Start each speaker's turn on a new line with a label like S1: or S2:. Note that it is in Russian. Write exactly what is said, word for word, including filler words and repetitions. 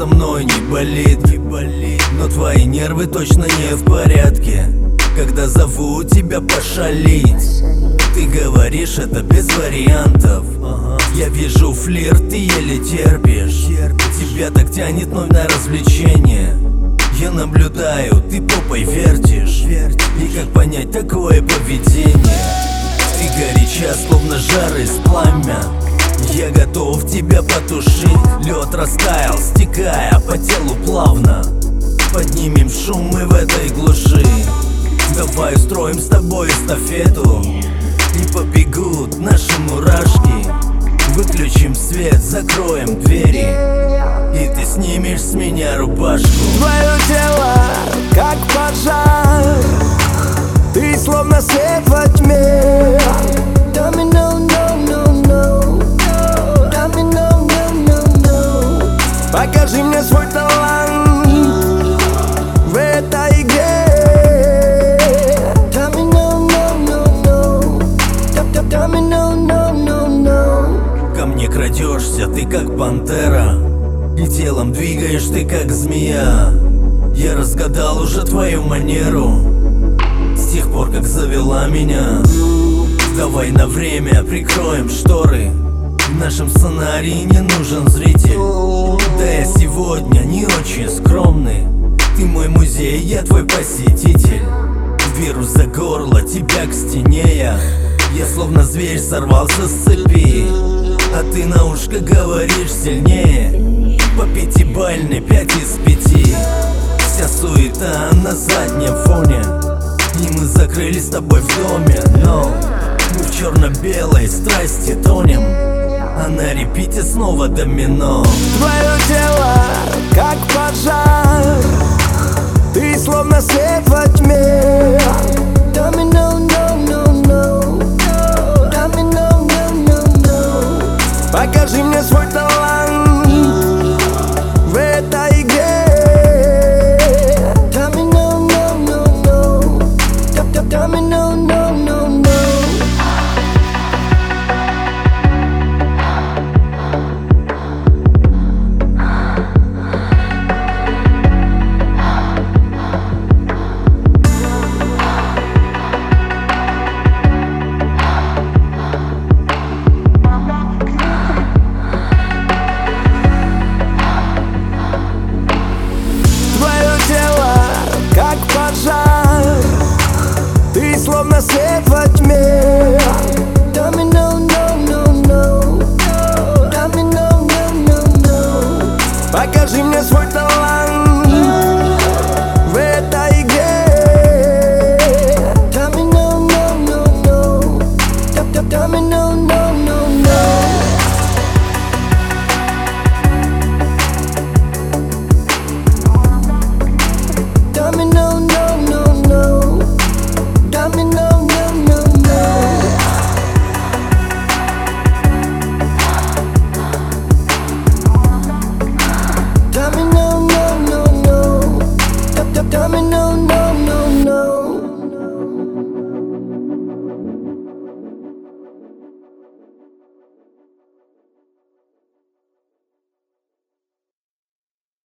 S1: со мной не болит, не болит, но твои нервы точно не в порядке. Когда зову тебя пошалить, ты говоришь это без вариантов. Я вижу флирт, ты еле терпишь. Тебя так тянет вновь на развлечение. Я наблюдаю, ты попой вертишь. И как понять такое поведение? Ты горяча, словно жар из пламя. Я готов тебя потушить. Лед растаял, стекая по телу плавно. Поднимем шум мы в этой глуши. Давай устроим с тобой эстафету, и побегут наши мурашки. Выключим свет, закроем двери, и ты снимешь с меня рубашку.
S2: Твое тело, как пожар, ты словно свет во тьме. Tell me no, no, no, no. Tell me no, no, no, no. Покажи мне свой талант в этой игре. Tell me no, no, no, no. Tell me no, no, no, no.
S1: Ко мне крадешься ты как пантера, и телом двигаешь ты как змея. Я разгадал уже твою манеру с тех пор, как завела меня. Давай на время прикроем шторы. В нашем сценарии не нужен зритель. Да я сегодня не очень скромный. Ты мой музей, я твой посетитель. Беру за горло тебя к стене я. Я словно зверь сорвался с цепи, а ты на ушко говоришь сильнее. По пятибалльной пять из пяти. Вся суета на заднем фоне, и мы закрылись с тобой в доме. Но мы в черно-белой страсти тонем, а на репите снова домино.
S2: Твое тело, как пожар, ты словно свет